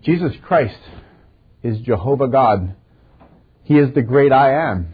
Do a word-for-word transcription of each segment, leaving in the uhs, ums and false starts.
Jesus Christ is Jehovah God. He is the great I am.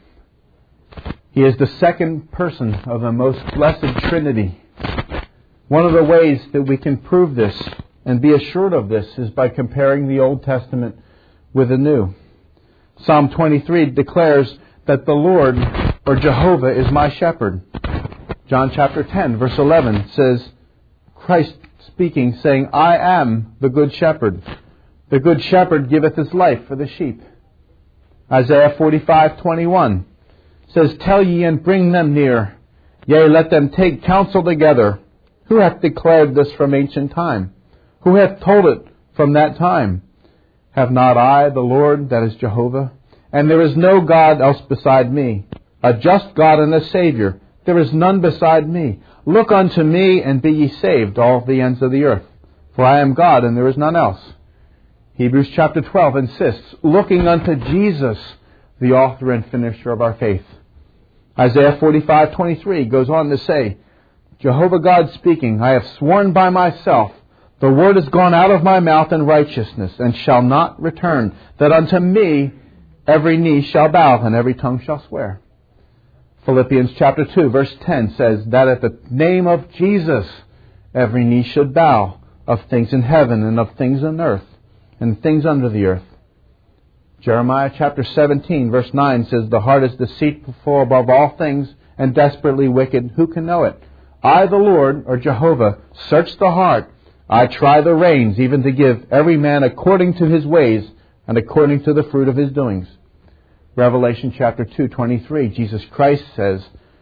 He is the second person of the most blessed Trinity. One of the ways that we can prove this and be assured of this is by comparing the Old Testament with the New. Psalm twenty-three declares that the Lord, or Jehovah, is my shepherd. John chapter ten, verse eleven says, Christ speaking, saying, I am the good shepherd. The good shepherd giveth his life for the sheep. Isaiah forty-five, twenty-one says, Tell ye and bring them near. Yea, let them take counsel together. Who hath declared this from ancient time? Who hath told it from that time? Have not I, the Lord, that is Jehovah? And there is no God else beside me, a just God and a Savior. There is none beside me. Look unto me, and be ye saved, all the ends of the earth. For I am God, and there is none else. Hebrews chapter twelve insists, looking unto Jesus, the author and finisher of our faith. Isaiah forty-five, twenty-three goes on to say, Jehovah God speaking, I have sworn by myself, the word is gone out of my mouth in righteousness, and shall not return, that unto me every knee shall bow, and every tongue shall swear. Philippians chapter two, verse ten says that at the name of Jesus, every knee should bow, of things in heaven and of things on earth, and things under the earth. Jeremiah chapter seventeen, verse nine says, The heart is deceitful above all things, and desperately wicked. Who can know it? I, the Lord, or Jehovah, search the heart. I try the reins, even to give every man according to his ways, and according to the fruit of his doings. Revelation chapter two, twenty-three, Jesus Christ says,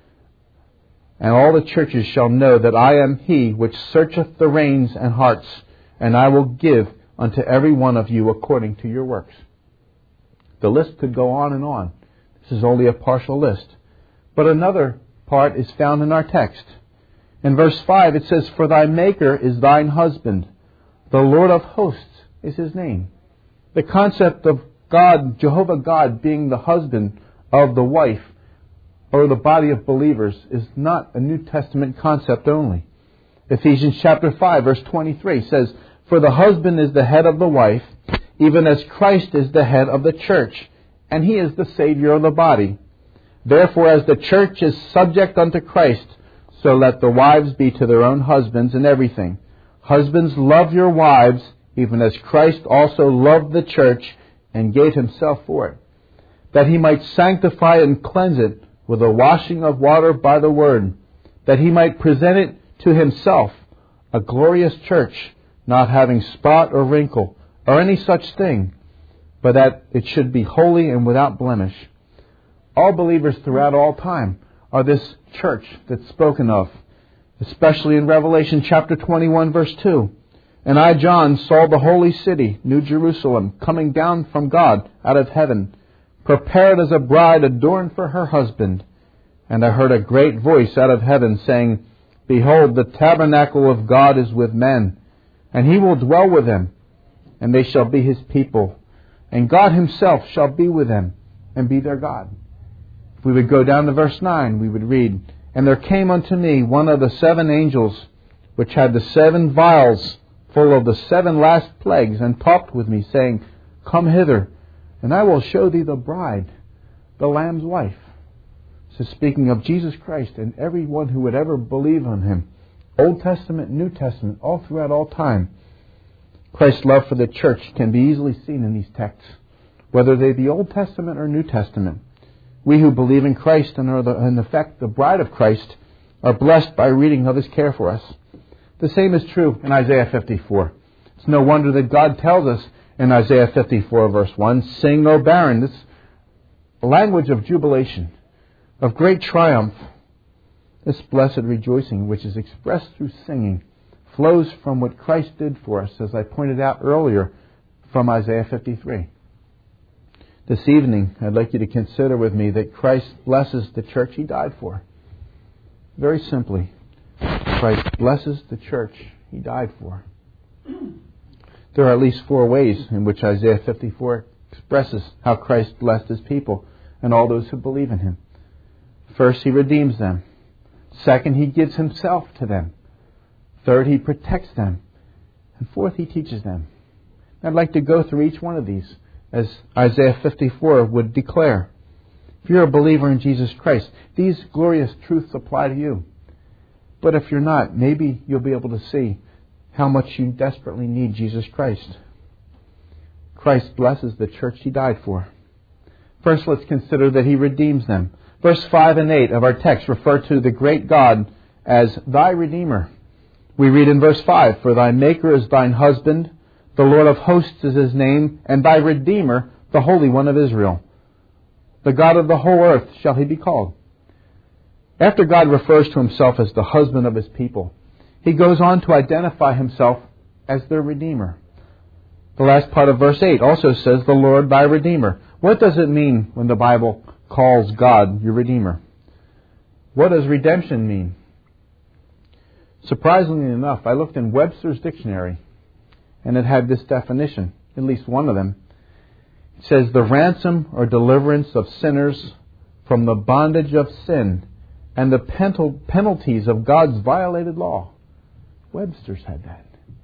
And all the churches shall know that I am he which searcheth the reins and hearts, and I will give unto every one of you according to your works. The list could go on and on. This is only a partial list. But another part is found in our text. In verse five it says, For thy Maker is thine husband. The Lord of hosts is his name. The concept of God, Jehovah God, being the husband of the wife or the body of believers is not a New Testament concept only. Ephesians chapter five, verse twenty-three says, For the husband is the head of the wife, even as Christ is the head of the church, and he is the Savior of the body. Therefore, as the church is subject unto Christ, so let the wives be to their own husbands in everything. Husbands, love your wives, even as Christ also loved the church and gave himself for it, that he might sanctify and cleanse it with a washing of water by the word, that he might present it to himself, a glorious church, not having spot or wrinkle, or any such thing, but that it should be holy and without blemish. All believers throughout all time are this church that's spoken of, especially in Revelation chapter twenty-one, verse two. And I, John, saw the holy city, New Jerusalem, coming down from God out of heaven, prepared as a bride adorned for her husband. And I heard a great voice out of heaven saying, Behold, the tabernacle of God is with men, and he will dwell with them, and they shall be his people, and God himself shall be with them, and be their God. If we would go down to verse nine, we would read, And there came unto me one of the seven angels, which had the seven vials full of the seven last plagues, and talked with me, saying, Come hither, and I will show thee the bride, the Lamb's wife. So speaking of Jesus Christ and everyone who would ever believe on him, Old Testament, New Testament, all throughout all time, Christ's love for the church can be easily seen in these texts, whether they be Old Testament or New Testament. We who believe in Christ and are, the, in effect, the bride of Christ, are blessed by reading of his care for us. The same is true in Isaiah fifty-four. It's no wonder that God tells us in Isaiah fifty-four, verse one, Sing, O barren. This language of jubilation, of great triumph. This blessed rejoicing, which is expressed through singing, flows from what Christ did for us, as I pointed out earlier, from Isaiah fifty-three. This evening, I'd like you to consider with me that Christ blesses the church he died for. Very simply, Christ blesses the church he died for. There are at least four ways in which Isaiah fifty-four expresses how Christ blessed his people and all those who believe in him. First, he redeems them. Second, he gives himself to them. Third, he protects them. And fourth, he teaches them. I'd like to go through each one of these, as Isaiah fifty-four would declare. If you're a believer in Jesus Christ, these glorious truths apply to you. But if you're not, maybe you'll be able to see how much you desperately need Jesus Christ. Christ blesses the church He died for. First, let's consider that He redeems them. Verse five and eight of our text refer to the great God as thy Redeemer. We read in verse five, For thy Maker is thine husband, the Lord of hosts is His name, and thy Redeemer, the Holy One of Israel. The God of the whole earth shall He be called. After God refers to Himself as the husband of His people, He goes on to identify Himself as their Redeemer. The last part of verse eight also says, the Lord thy Redeemer. What does it mean when the Bible calls God your Redeemer? What does redemption mean? Surprisingly enough, I looked in Webster's dictionary, and it had this definition, at least one of them. It says, the ransom or deliverance of sinners from the bondage of sin and the penalties of God's violated law. Webster's had that.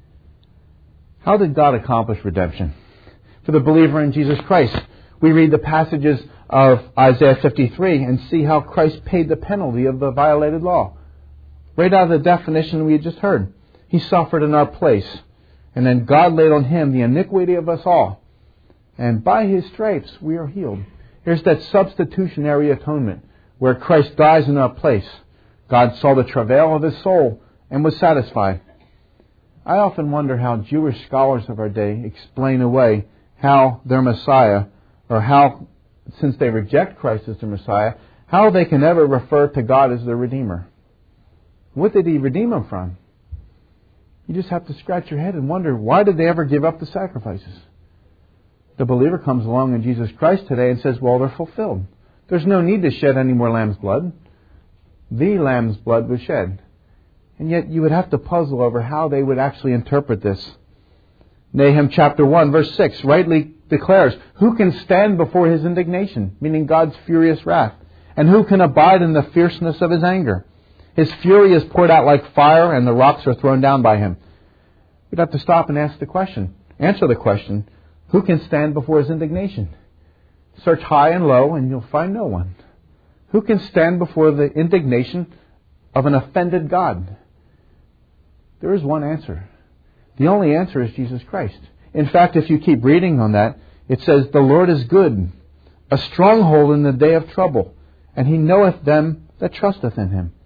How did God accomplish redemption? For the believer in Jesus Christ, we read the passages of Isaiah fifty-three and see how Christ paid the penalty of the violated law. Right out of the definition we had just heard. He suffered in our place. And then God laid on Him the iniquity of us all. And by His stripes we are healed. Here's that substitutionary atonement where Christ dies in our place. God saw the travail of His soul and was satisfied. I often wonder how Jewish scholars of our day explain away how their Messiah, or how, since they reject Christ as their Messiah, how they can ever refer to God as their Redeemer. What did He redeem them from? You just have to scratch your head and wonder, why did they ever give up the sacrifices? The believer comes along in Jesus Christ today and says, well, they're fulfilled. There's no need to shed any more lamb's blood. The lamb's blood was shed. And yet you would have to puzzle over how they would actually interpret this. Nahum chapter one verse six rightly declares, who can stand before His indignation, meaning God's furious wrath, and who can abide in the fierceness of His anger? His fury is poured out like fire, and the rocks are thrown down by Him. We'd have to stop and ask the question, answer the question, who can stand before His indignation? Search high and low, and you'll find no one. Who can stand before the indignation of an offended God? There is one answer. The only answer is Jesus Christ. In fact, if you keep reading on that, it says, the Lord is good, a stronghold in the day of trouble, and He knoweth them that trusteth in Him.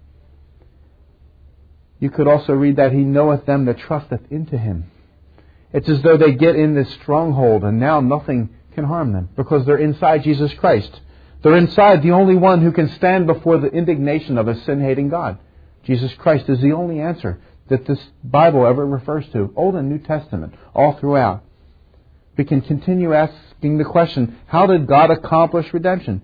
You could also read that He knoweth them that trusteth into Him. It's as though they get in this stronghold and now nothing can harm them because they're inside Jesus Christ. They're inside the only one who can stand before the indignation of a sin-hating God. Jesus Christ is the only answer that this Bible ever refers to, Old and New Testament, all throughout. We can continue asking the question, how did God accomplish redemption?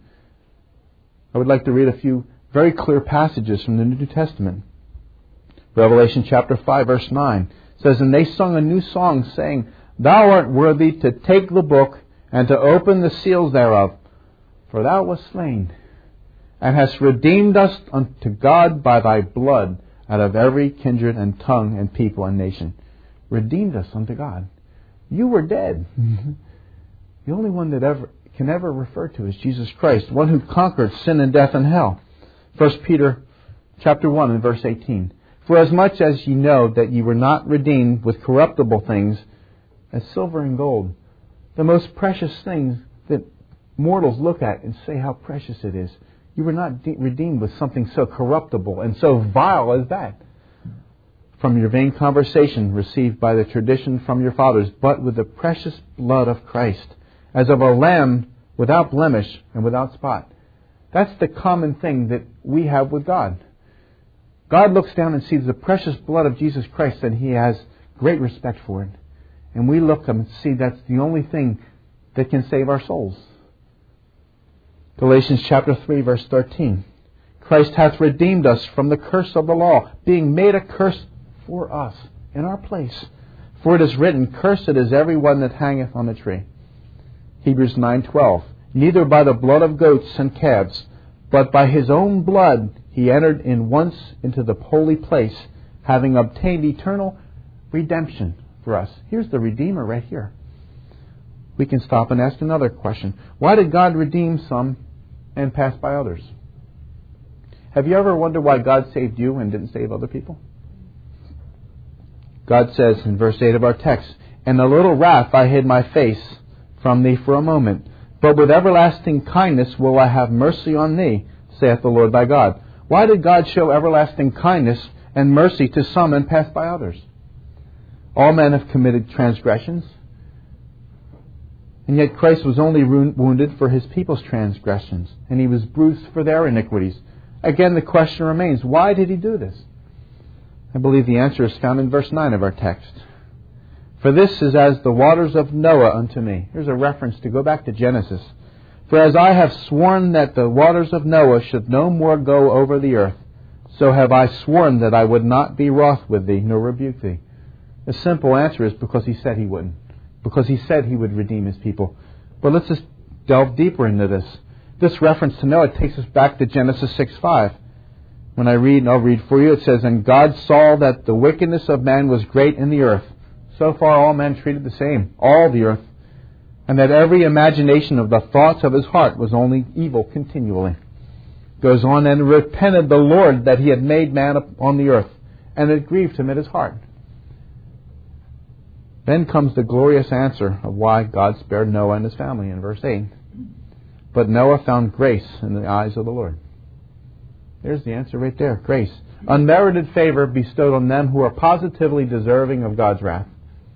I would like to read a few very clear passages from the New Testament. Revelation chapter five verse nine says, and they sung a new song, saying, thou art worthy to take the book and to open the seals thereof, for thou wast slain, and hast redeemed us unto God by thy blood out of every kindred and tongue and people and nation. Redeemed us unto God. You were dead. The only one that ever can ever refer to is Jesus Christ, one who conquered sin and death and hell. First Peter chapter one and verse eighteen. For as much as ye know that ye were not redeemed with corruptible things, as silver and gold, the most precious things that mortals look at and say how precious it is, you were not de- redeemed with something so corruptible and so vile as that, from your vain conversation received by the tradition from your fathers, but with the precious blood of Christ, as of a lamb without blemish and without spot. That's the common thing that we have with God. God looks down and sees the precious blood of Jesus Christ, and He has great respect for it. And we look and see that's the only thing that can save our souls. Galatians chapter three verse thirteen. Christ hath redeemed us from the curse of the law, being made a curse for us in our place. For it is written, cursed is every one that hangeth on a tree. Hebrews nine twelve. Neither by the blood of goats and calves, but by His own blood He entered in once into the holy place, having obtained eternal redemption for us. Here's the Redeemer right here. we can stop and ask another question. Why did God redeem some and pass by others? Have you ever wondered why God saved you and didn't save other people? God says in verse eight of our text, "In a little wrath I hid my face from thee for a moment, but with everlasting kindness will I have mercy on thee, saith the Lord thy God." Why did God show everlasting kindness and mercy to some and pass by others? All men have committed transgressions, and yet Christ was only wounded for his people's transgressions, and he was bruised for their iniquities. Again, the question remains, why did he do this? I believe the answer is found in verse nine of our text. "For this is as the waters of Noah unto me." Here's a reference to go back to Genesis. "For as I have sworn that the waters of Noah should no more go over the earth, so have I sworn that I would not be wroth with thee, nor rebuke thee." The simple answer is because he said he wouldn't. Because he said he would redeem his people. But let's just delve deeper into this. This reference to Noah takes us back to Genesis six five. When I read, and I'll read for you, it says, "And God saw that the wickedness of man was great in the earth." So far all men treated the same, all the earth. "And that every imagination of the thoughts of his heart was only evil continually." Goes on, "And repented the Lord that he had made man on the earth, and it grieved him at his heart." Then comes the glorious answer of why God spared Noah and his family in verse eight. "But Noah found grace in the eyes of the Lord." There's the answer right there, grace. Unmerited favor bestowed on them who are positively deserving of God's wrath.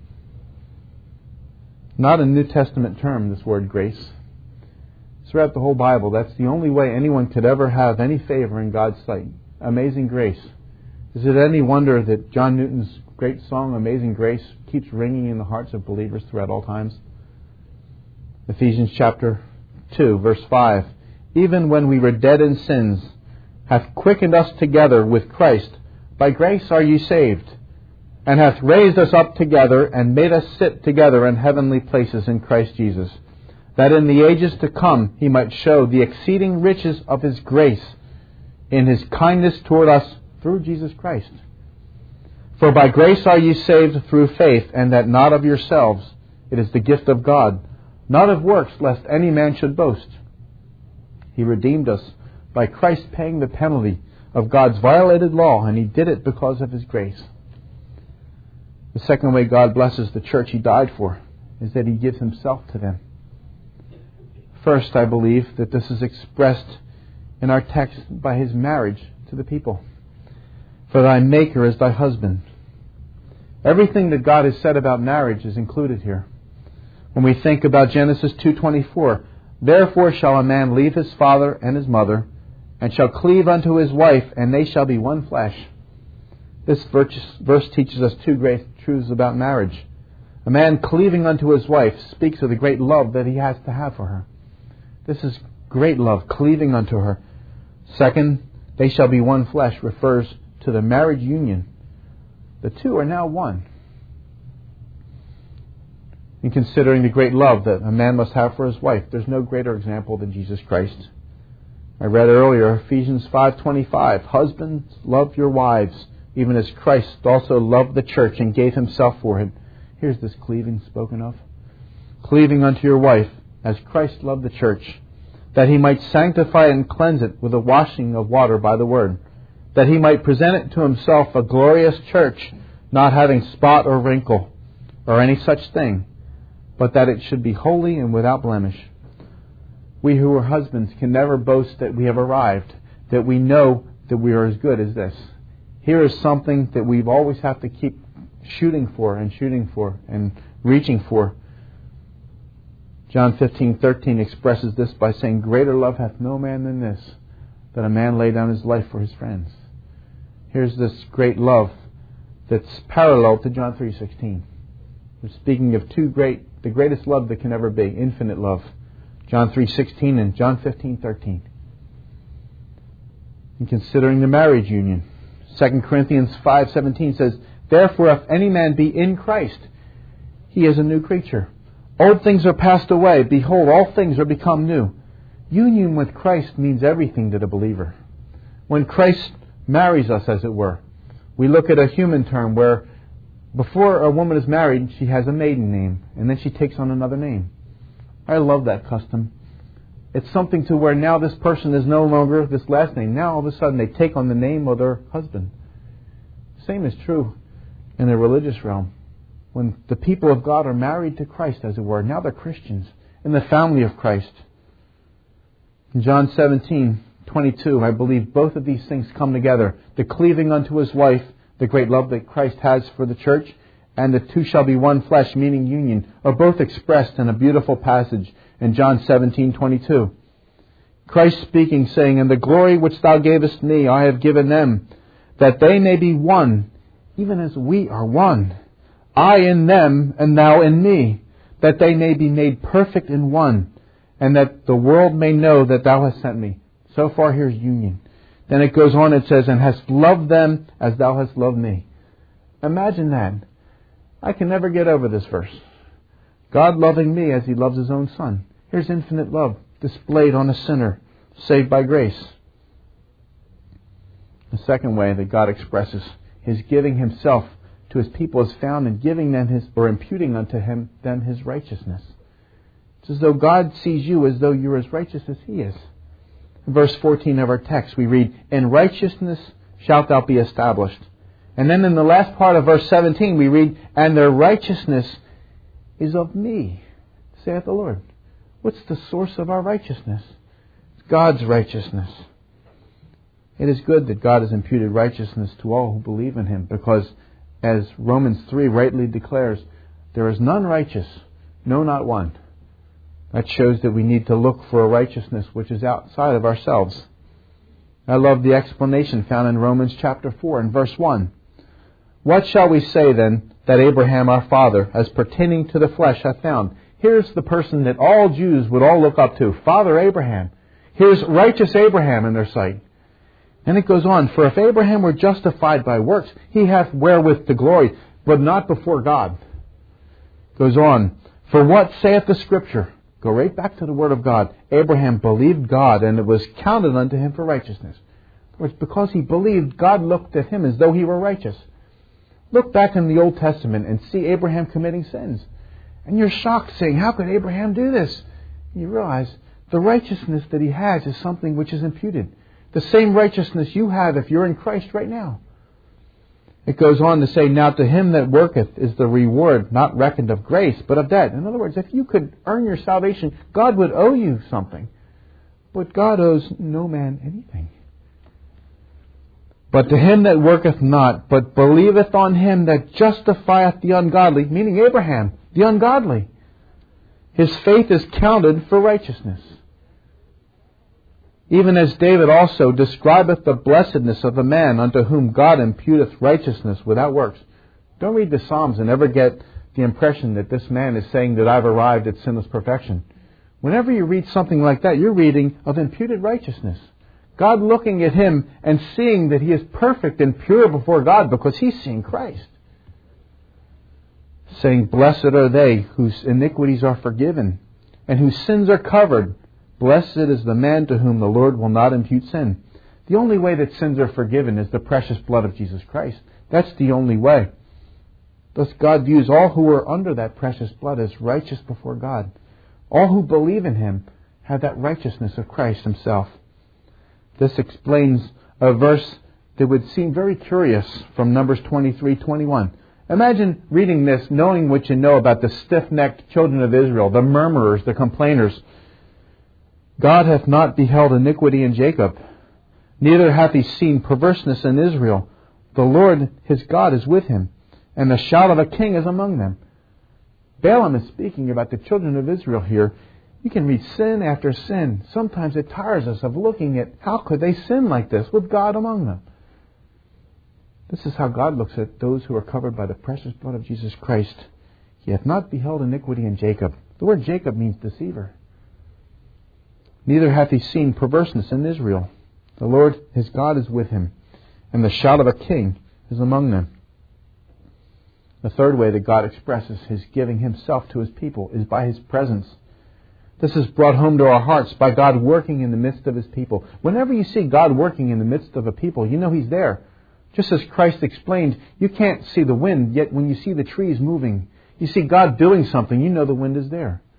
Not a New Testament term, this word grace. Throughout the whole Bible, that's the only way anyone could ever have any favor in God's sight. Amazing grace. Is it any wonder that John Newton's great song, Amazing Grace, keeps ringing in the hearts of believers throughout all times? Ephesians chapter two, verse five. "Even when we were dead in sins, hath quickened us together with Christ. By grace are ye saved, and hath raised us up together, and made us sit together in heavenly places in Christ Jesus, that in the ages to come he might show the exceeding riches of his grace in his kindness toward us through Jesus Christ. For by grace are ye saved through faith, and that not of yourselves. It is the gift of God, not of works, lest any man should boast." He redeemed us by Christ paying the penalty of God's violated law, and he did it because of his grace. The second way God blesses the church he died for is that he gives himself to them. First, I believe that this is expressed in our text by his marriage to the people. "For thy Maker is thy husband." Everything that God has said about marriage is included here. When we think about Genesis two twenty-four, "Therefore shall a man leave his father and his mother, and shall cleave unto his wife, and they shall be one flesh." This verse teaches us two great truths about marriage. A man cleaving unto his wife speaks of the great love that he has to have for her. This is great love, cleaving unto her. Second, "they shall be one flesh" refers to the marriage union. The two are now one. In considering the great love that a man must have for his wife, there's no greater example than Jesus Christ. I read earlier, Ephesians five twenty-five, "Husbands, love your wives, even as Christ also loved the church and gave himself for it." Here's this cleaving spoken of. "Cleaving unto your wife, as Christ loved the church, that he might sanctify and cleanse it with a washing of water by the word, that he might present it to himself a glorious church, not having spot or wrinkle, or any such thing, but that it should be holy and without blemish." We who are husbands can never boast that we have arrived, that we know that we are as good as this. Here is something that we always have to keep shooting for and shooting for and reaching for. John fifteen thirteen expresses this by saying, "Greater love hath no man than this, that a man lay down his life for his friends." Here's this great love that's parallel to John three sixteen. We're speaking of two great, the greatest love that can ever be, infinite love. John three sixteen and John fifteen thirteen. In considering the marriage union, Second Corinthians five seventeen says, "Therefore if any man be in Christ, he is a new creature. Old things are passed away. Behold, all things are become new." Union with Christ means everything to the believer. When Christ marries us, as it were, we look at a human term where before a woman is married, she has a maiden name, and then she takes on another name. I love that custom. It's something to where now this person is no longer this last name. Now all of a sudden they take on the name of their husband. Same is true in the religious realm. When the people of God are married to Christ, as it were, now they're Christians in the family of Christ. In John seventeen twenty-two, I believe both of these things come together. The cleaving unto his wife, the great love that Christ has for the church, and the two shall be one flesh, meaning union, are both expressed in a beautiful passage in John seventeen twenty-two. Christ speaking, saying, "And the glory which thou gavest me, I have given them, that they may be one, even as we are one. I in them, and thou in me, that they may be made perfect in one, and that the world may know that thou hast sent me." So far, here's union. Then it goes on, it says, "And hast loved them as thou hast loved me." Imagine that. I can never get over this verse. God loving me as He loves His own Son. Here's infinite love displayed on a sinner saved by grace. The second way that God expresses His giving Himself to His people is found in giving them His, or imputing unto him them His righteousness. It's as though God sees you as though you're as righteous as He is. In verse fourteen of our text we read, "In righteousness shalt thou be established." And then in the last part of verse seventeen we read, "And their righteousness is of me, saith the Lord." What's the source of our righteousness? It's God's righteousness. It is good that God has imputed righteousness to all who believe in Him, because as Romans three rightly declares, there is none righteous, no, not one. That shows that we need to look for a righteousness which is outside of ourselves. I love the explanation found in Romans chapter four and verse one. "What shall we say then that Abraham our father, as pertaining to the flesh, hath found?" Here's the person that all Jews would all look up to, Father Abraham. Here's righteous Abraham in their sight. And it goes on, "For if Abraham were justified by works, he hath wherewith to glory, but not before God." Goes on, "For what saith the Scripture?" Go right back to the Word of God. "Abraham believed God, and it was counted unto him for righteousness." In other words, because he believed, God looked at him as though he were righteous. Look back in the Old Testament and see Abraham committing sins. And you're shocked, saying, "How could Abraham do this?" And you realize the righteousness that he has is something which is imputed. The same righteousness you have if you're in Christ right now. It goes on to say, "Now to him that worketh is the reward not reckoned of grace, but of debt." In other words, if you could earn your salvation, God would owe you something. But God owes no man anything. "But to him that worketh not, but believeth on him that justifieth the ungodly," meaning Abraham, the ungodly, "his faith is counted for righteousness. Even as David also describeth the blessedness of the man unto whom God imputeth righteousness without works." Don't read the Psalms and ever get the impression that this man is saying that I've arrived at sinless perfection. Whenever you read something like that, you're reading of imputed righteousness. God looking at him and seeing that he is perfect and pure before God because he's seeing Christ. Saying, "Blessed are they whose iniquities are forgiven and whose sins are covered. Blessed is the man to whom the Lord will not impute sin." The only way that sins are forgiven is the precious blood of Jesus Christ. That's the only way. Thus God views all who are under that precious blood as righteous before God. All who believe in Him have that righteousness of Christ Himself. This explains a verse that would seem very curious from Numbers twenty-three twenty-one. Imagine reading this, knowing what you know about the stiff-necked children of Israel, the murmurers, the complainers. "God hath not beheld iniquity in Jacob, neither hath He seen perverseness in Israel. The Lord his God is with him, and the shout of a king is among them." Balaam is speaking about the children of Israel here. You can read sin after sin. Sometimes it tires us of looking at how could they sin like this with God among them. This is how God looks at those who are covered by the precious blood of Jesus Christ. "He hath not beheld iniquity in Jacob." The word Jacob means deceiver. "Neither hath he seen perverseness in Israel. The Lord his God is with him, and the shout of a king is among them." The third way that God expresses His giving Himself to His people is by His presence. This is brought home to our hearts by God working in the midst of His people. Whenever you see God working in the midst of a people, you know He's there. Just as Christ explained, you can't see the wind, yet when you see the trees moving, you see God doing something, you know the wind is there.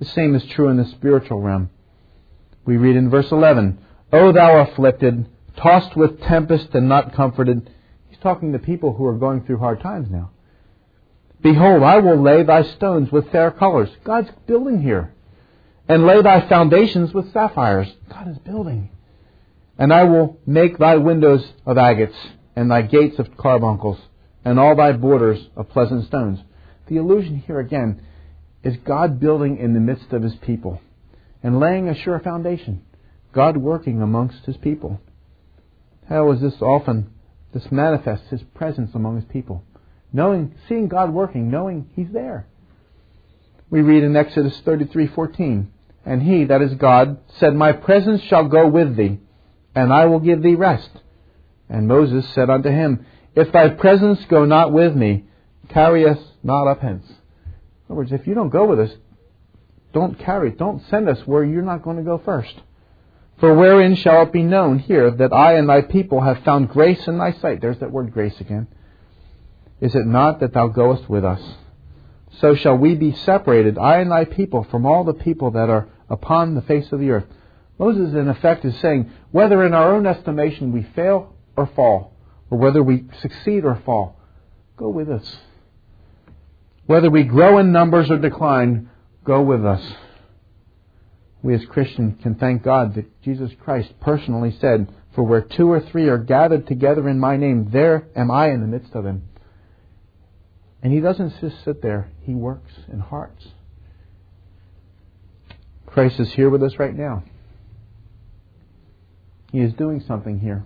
The same is true in the spiritual realm. We read in verse eleven, O thou afflicted, tossed with tempest and not comforted. He's talking to people who are going through hard times now. Behold, I will lay thy stones with fair colors. God's building here. And lay thy foundations with sapphires. God is building. And I will make thy windows of agates, and thy gates of carbuncles, and all thy borders of pleasant stones. The allusion here again is God building in the midst of His people and laying a sure foundation. God working amongst His people. How is this often, this manifests His presence among His people? Knowing, seeing God working, knowing He's there. We read in Exodus thirty-three fourteen, And He, that is God, said, My presence shall go with thee, and I will give thee rest. And Moses said unto him, If thy presence go not with me, carry us not up hence. In other words, if you don't go with us, don't carry, don't send us where you're not going to go first. For wherein shall it be known here that I and thy people have found grace in thy sight? There's that word grace again. Is it not that thou goest with us? So shall we be separated, I and thy people, from all the people that are upon the face of the earth. Moses, in effect, is saying, whether in our own estimation we fail or fall, or whether we succeed or fall, go with us. Whether we grow in numbers or decline, go with us. We as Christians can thank God that Jesus Christ personally said, For where two or three are gathered together in my name, there am I in the midst of them. And He doesn't just sit there. He works in hearts. Christ is here with us right now. He is doing something here.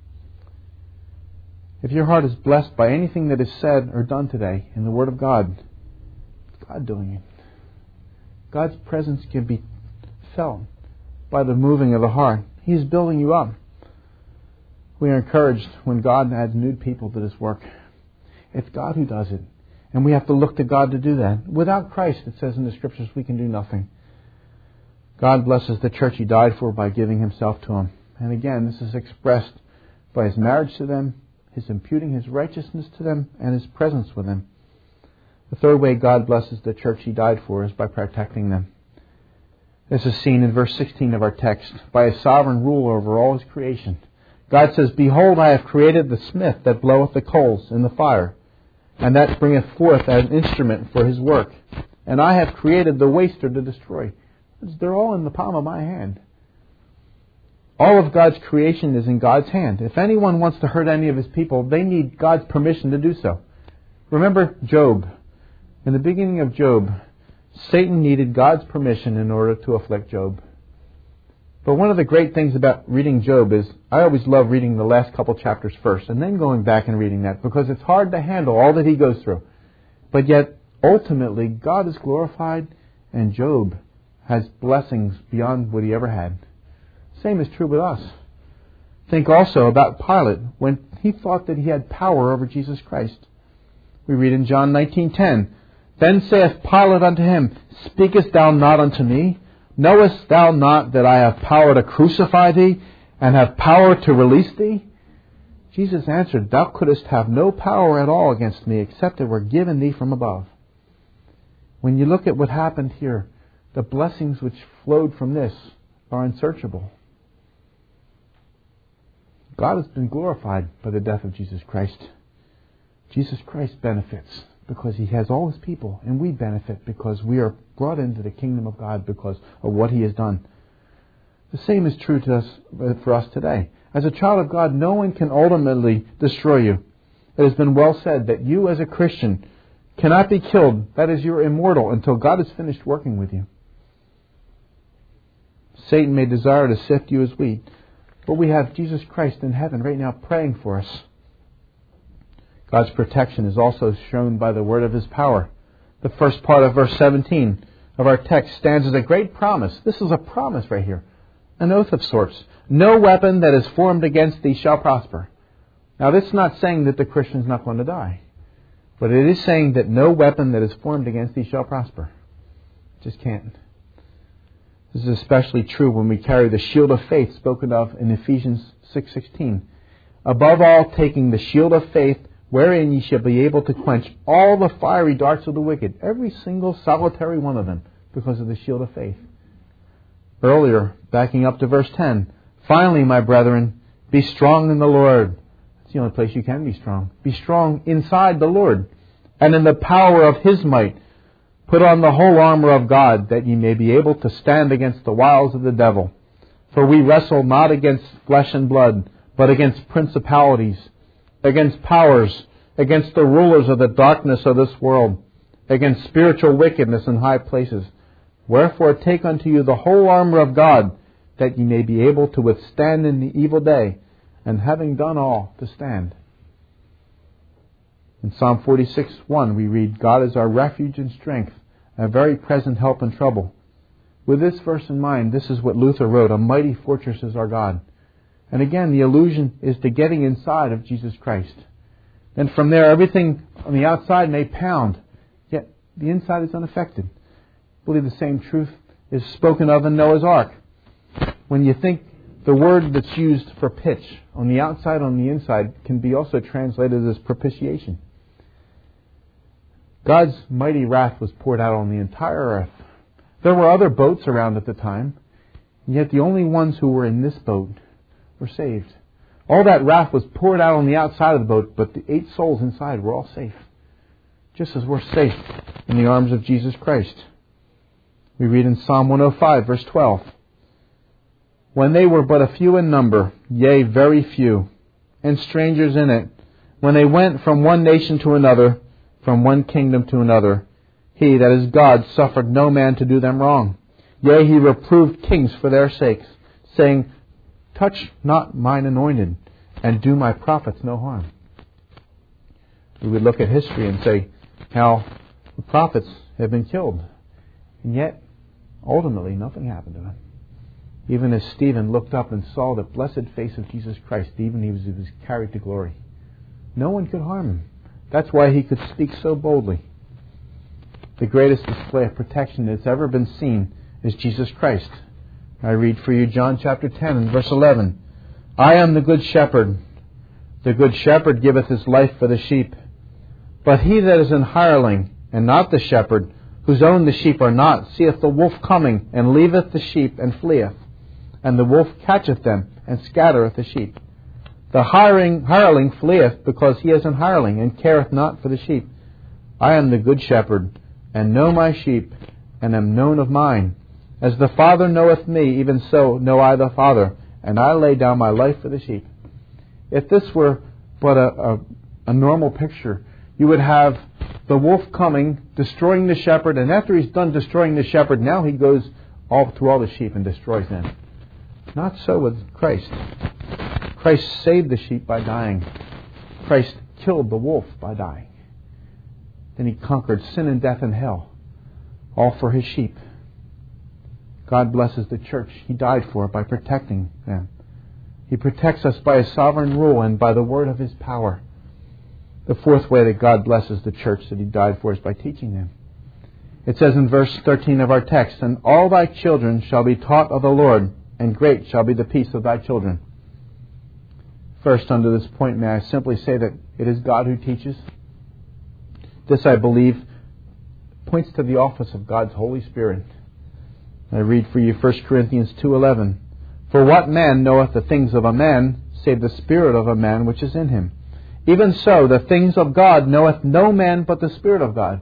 If your heart is blessed by anything that is said or done today in the Word of God, it's God doing it. God's presence can be felt by the moving of the heart. He's building you up. We are encouraged when God adds new people to this work. It's God who does it. And we have to look to God to do that. Without Christ, it says in the Scriptures, we can do nothing. God blesses the church He died for by giving Himself to them. And again, this is expressed by His marriage to them, His imputing His righteousness to them, and His presence with them. The third way God blesses the church He died for is by protecting them. This is seen in verse sixteen of our text. By His sovereign rule over all His creation. God says, Behold, I have created the smith that bloweth the coals in the fire, and that bringeth forth an instrument for his work. And I have created the waster to destroy. They're all in the palm of my hand. All of God's creation is in God's hand. If anyone wants to hurt any of His people, they need God's permission to do so. Remember Job. In the beginning of Job, Satan needed God's permission in order to afflict Job. But one of the great things about reading Job is I always love reading the last couple chapters first and then going back and reading that, because it's hard to handle all that he goes through. But yet, ultimately, God is glorified and Job has blessings beyond what he ever had. Same is true with us. Think also about Pilate when he thought that he had power over Jesus Christ. We read in John nineteen ten, Then saith Pilate unto him, Speakest thou not unto me? Knowest thou not that I have power to crucify thee, and have power to release thee? Jesus answered, Thou couldst have no power at all against me, except it were given thee from above. When you look at what happened here, the blessings which flowed from this are unsearchable. God has been glorified by the death of Jesus Christ. Jesus Christ benefits because He has all His people, and we benefit because we are brought into the kingdom of God because of what He has done. The same is true to us, for us today. As a child of God, no one can ultimately destroy you. It has been well said that you as a Christian cannot be killed. That is, you are immortal until God is finished working with you. Satan may desire to sift you as wheat, but we have Jesus Christ in heaven right now praying for us. God's protection is also shown by the word of His power. The first part of verse seventeen of our text stands as a great promise. This is a promise right here. An oath of sorts. No weapon that is formed against thee shall prosper. Now, this is not saying that the Christian is not going to die. But it is saying that no weapon that is formed against thee shall prosper. Just can't. This is especially true when we carry the shield of faith spoken of in Ephesians six sixteen. Above all, taking the shield of faith, wherein ye shall be able to quench all the fiery darts of the wicked. Every single solitary one of them. because of the shield of faith. Earlier, backing up to verse ten, finally, my brethren, be strong in the Lord. That's the only place you can be strong. Be strong inside the Lord, and in the power of His might. Put on the whole armor of God, that ye may be able to stand against the wiles of the devil. For we wrestle not against flesh and blood, but against principalities, against powers, against the rulers of the darkness of this world, against spiritual wickedness in high places. Wherefore take unto you the whole armor of God, that ye may be able to withstand in the evil day, and having done all, to stand. In Psalm forty-six one we read, God is our refuge and strength, a very present help in trouble. With this verse in mind, this is what Luther wrote, a mighty fortress is our God. And again, the allusion is to getting inside of Jesus Christ. And from there, everything on the outside may pound, yet the inside is unaffected. I believe the same truth is spoken of in Noah's Ark. When you think the word that's used for pitch, on the outside, on the inside, can be also translated as propitiation. God's mighty wrath was poured out on the entire earth. There were other boats around at the time, and yet the only ones who were in this boat were saved. All that wrath was poured out on the outside of the boat, but the eight souls inside were all safe, just as we're safe in the arms of Jesus Christ. We read in Psalm one oh five, verse twelve, when they were but a few in number, yea, very few, and strangers in it, when they went from one nation to another, from one kingdom to another, He, that is God, suffered no man to do them wrong. Yea, He reproved kings for their sakes, saying, touch not mine anointed, and do my prophets no harm. We would look at history and say how the prophets have been killed, and yet ultimately nothing happened to them. Even as Stephen looked up and saw the blessed face of Jesus Christ, even he was, he was carried to glory. No one could harm him. That's why he could speak so boldly. The greatest display of protection that's ever been seen is Jesus Christ. I read for you John chapter ten and verse eleven. I am the good shepherd. The good shepherd giveth his life for the sheep. But he that is an hireling, and not the shepherd, whose own the sheep are not, seeth the wolf coming, and leaveth the sheep, and fleeth. And the wolf catcheth them, and scattereth the sheep. The hiring, hireling fleeth, because he is an hireling, and careth not for the sheep. I am the good shepherd, and know my sheep, and am known of mine. As the Father knoweth me, even so know I the Father, and I lay down my life for the sheep. If this were but a, a, a normal picture, you would have the wolf coming, destroying the shepherd, and after he's done destroying the shepherd, now he goes all through all the sheep and destroys them. Not so with Christ. Christ saved the sheep by dying. Christ killed the wolf by dying. Then He conquered sin and death and hell, all for His sheep. God blesses the church He died for by protecting them. He protects us by His sovereign rule and by the word of His power. The fourth way that God blesses the church that He died for is by teaching them. It says in verse thirteen of our text, and all thy children shall be taught of the Lord, and great shall be the peace of thy children. First, under this point, may I simply say that it is God who teaches. This, I believe, points to the office of God's Holy Spirit. I read for you First Corinthians two eleven. For what man knoweth the things of a man, save the spirit of a man which is in him? Even so, the things of God knoweth no man but the Spirit of God.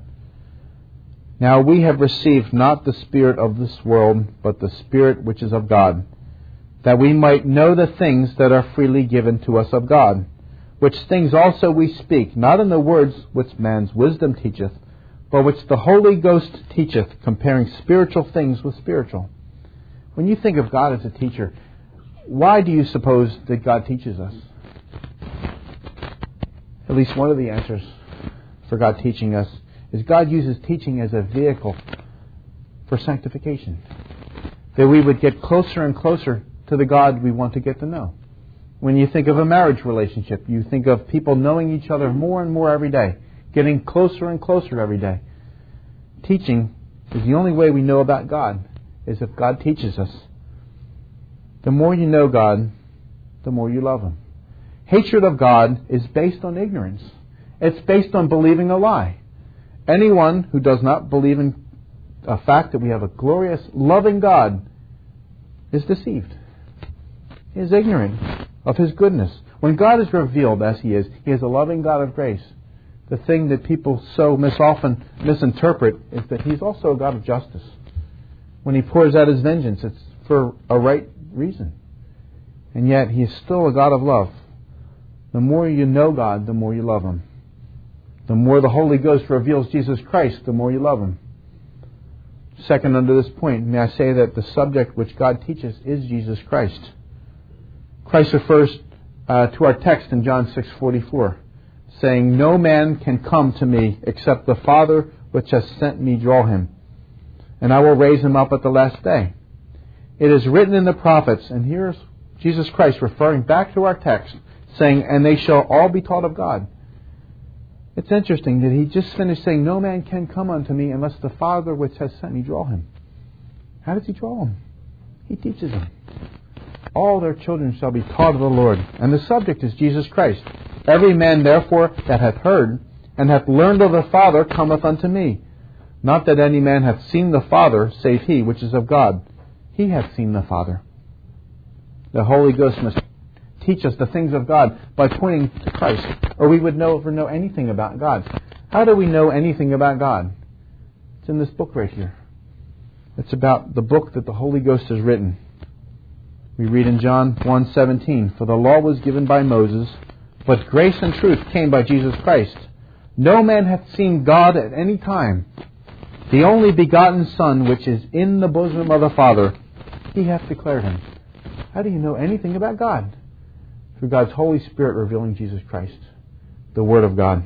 Now we have received not the spirit of this world, but the Spirit which is of God, that we might know the things that are freely given to us of God, which things also we speak, not in the words which man's wisdom teacheth, but which the Holy Ghost teacheth, comparing spiritual things with spiritual. When you think of God as a teacher, why do you suppose that God teaches us? At least one of the answers for God teaching us is God uses teaching as a vehicle for sanctification. That we would get closer and closer to the God we want to get to know. When you think of a marriage relationship, you think of people knowing each other more and more every day, getting closer and closer every day. Teaching is the only way we know about God, is if God teaches us. The more you know God, the more you love Him. Hatred of God is based on ignorance. It's based on believing a lie. Anyone who does not believe in a fact that we have a glorious, loving God, is deceived. He is ignorant of His goodness. When God is revealed as He is, He is a loving God of grace. The thing that people so mis- often misinterpret is that He's also a God of justice. When He pours out His vengeance, it's for a right reason. And yet He is still a God of love. The more you know God, the more you love Him. The more the Holy Ghost reveals Jesus Christ, the more you love Him. Second, under this point, may I say that the subject which God teaches is Jesus Christ. Christ refers uh, to our text in John six forty-four, saying, "No man can come to me except the Father which has sent me draw him, and I will raise him up at the last day." It is written in the prophets, and here's Jesus Christ referring back to our text, saying, "And they shall all be taught of God." It's interesting that He just finished saying, "No man can come unto me unless the Father which has sent me draw him." How does He draw them? He teaches them. All their children shall be taught of the Lord. And the subject is Jesus Christ. "Every man therefore that hath heard and hath learned of the Father cometh unto me. Not that any man hath seen the Father, save he which is of God. He hath seen the Father." The Holy Ghost must teach us the things of God by pointing to Christ, or we would never know anything about God. How do we know anything about God? It's in this book right here. It's about the book that the Holy Ghost has written. We read in John one seventeen, "For the law was given by Moses, but grace and truth came by Jesus Christ. No man hath seen God at any time. The only begotten Son, which is in the bosom of the Father, He hath declared Him." How do you know anything about God? Through God's Holy Spirit revealing Jesus Christ, the Word of God.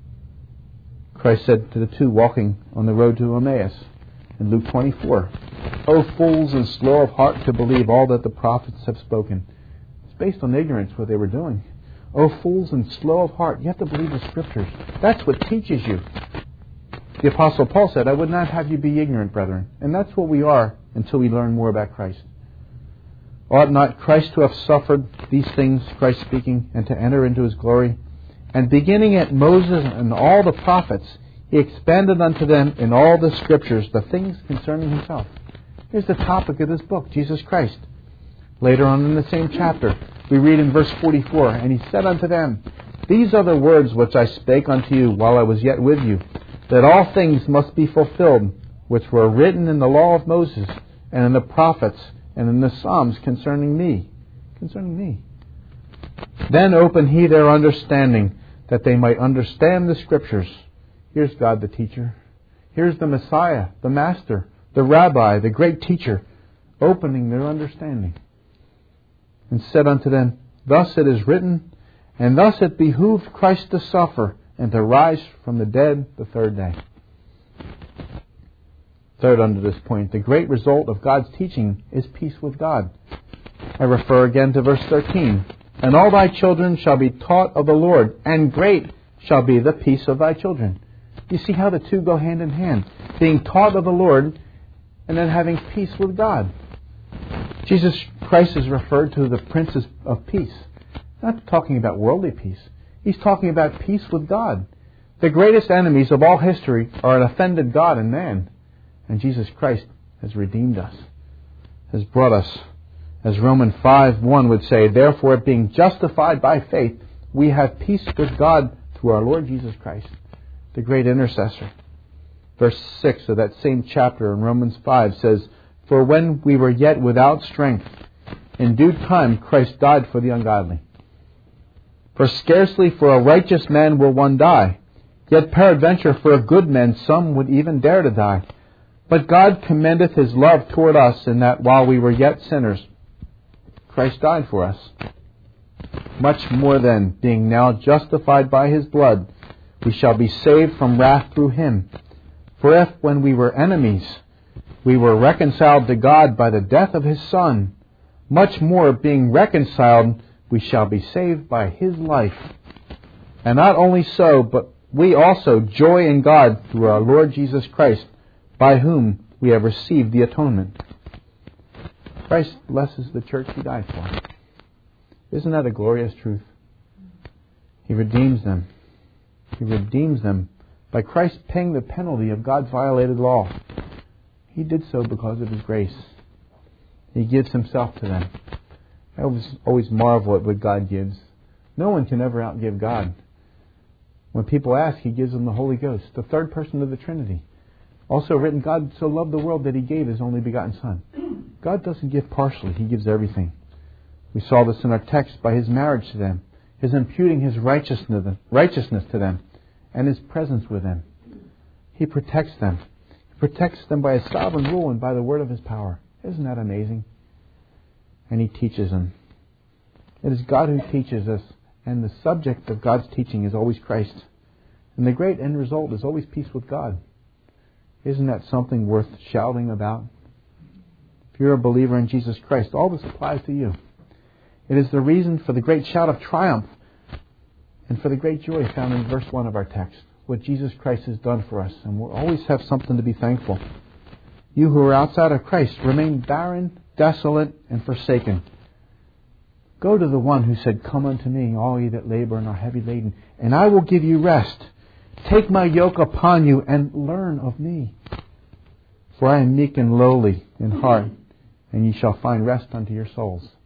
Christ said to the two walking on the road to Emmaus in Luke twenty-four, "O fools and slow of heart to believe all that the prophets have spoken." It's based on ignorance what they were doing. O fools and slow of heart, you have to believe the Scriptures. That's what teaches you. The Apostle Paul said, "I would not have you be ignorant, brethren." And that's what we are until we learn more about Christ. "Ought not Christ to have suffered these things," Christ speaking, "and to enter into His glory? And beginning at Moses and all the prophets, He expanded unto them in all the Scriptures the things concerning Himself." Here's the topic of this book, Jesus Christ. Later on in the same chapter, we read in verse forty-four, "And He said unto them, These are the words which I spake unto you while I was yet with you, that all things must be fulfilled, which were written in the law of Moses, and in the prophets, and in the Psalms concerning me." Concerning me. "Then opened He their understanding, that they might understand the Scriptures." Here's God the teacher. Here's the Messiah, the Master, the Rabbi, the great teacher, opening their understanding. "And said unto them, Thus it is written, and thus it behooved Christ to suffer, and to rise from the dead the third day." Third, under this point, the great result of God's teaching is peace with God. I refer again to verse thirteen. "And all thy children shall be taught of the Lord, and great shall be the peace of thy children." You see how the two go hand in hand. Being taught of the Lord, and then having peace with God. Jesus Christ is referred to the Prince of Peace. Not talking about worldly peace. He's talking about peace with God. The greatest enemies of all history are an offended God and man. And Jesus Christ has redeemed us, has brought us, as Romans five one would say, "Therefore, being justified by faith, we have peace with God through our Lord Jesus Christ," the great intercessor. Verse six of that same chapter in Romans five says, "For when we were yet without strength, in due time Christ died for the ungodly. For scarcely for a righteous man will one die, yet peradventure for a good man some would even dare to die. But God commendeth His love toward us, in that while we were yet sinners, Christ died for us. Much more then, being now justified by His blood, we shall be saved from wrath through Him. For if, when we were enemies, we were reconciled to God by the death of His Son, much more, being reconciled, we shall be saved by His life. And not only so, but we also joy in God through our Lord Jesus Christ, by whom we have received the atonement." Christ blesses the church He died for. Isn't that a glorious truth? He redeems them. He redeems them by Christ paying the penalty of God's violated law. He did so because of His grace. He gives Himself to them. I always, always marvel at what God gives. No one can ever outgive God. When people ask, He gives them the Holy Ghost, the third person of the Trinity. Also written, God so loved the world that He gave His only begotten Son. God doesn't give partially. He gives everything. We saw this in our text by His marriage to them, His imputing His righteousness righteousness to them, and His presence with them. He protects them. He protects them by His sovereign rule and by the word of His power. Isn't that amazing? And He teaches them. It is God who teaches us, and the subject of God's teaching is always Christ. And the great end result is always peace with God. Isn't that something worth shouting about? If you're a believer in Jesus Christ, all this applies to you. It is the reason for the great shout of triumph and for the great joy found in verse one of our text. What Jesus Christ has done for us. And we'll always have something to be thankful. You who are outside of Christ remain barren, desolate, and forsaken. Go to the one who said, "Come unto me, all ye that labor and are heavy laden, and I will give you rest. Take my yoke upon you and learn of me. For I am meek and lowly in heart, and ye shall find rest unto your souls."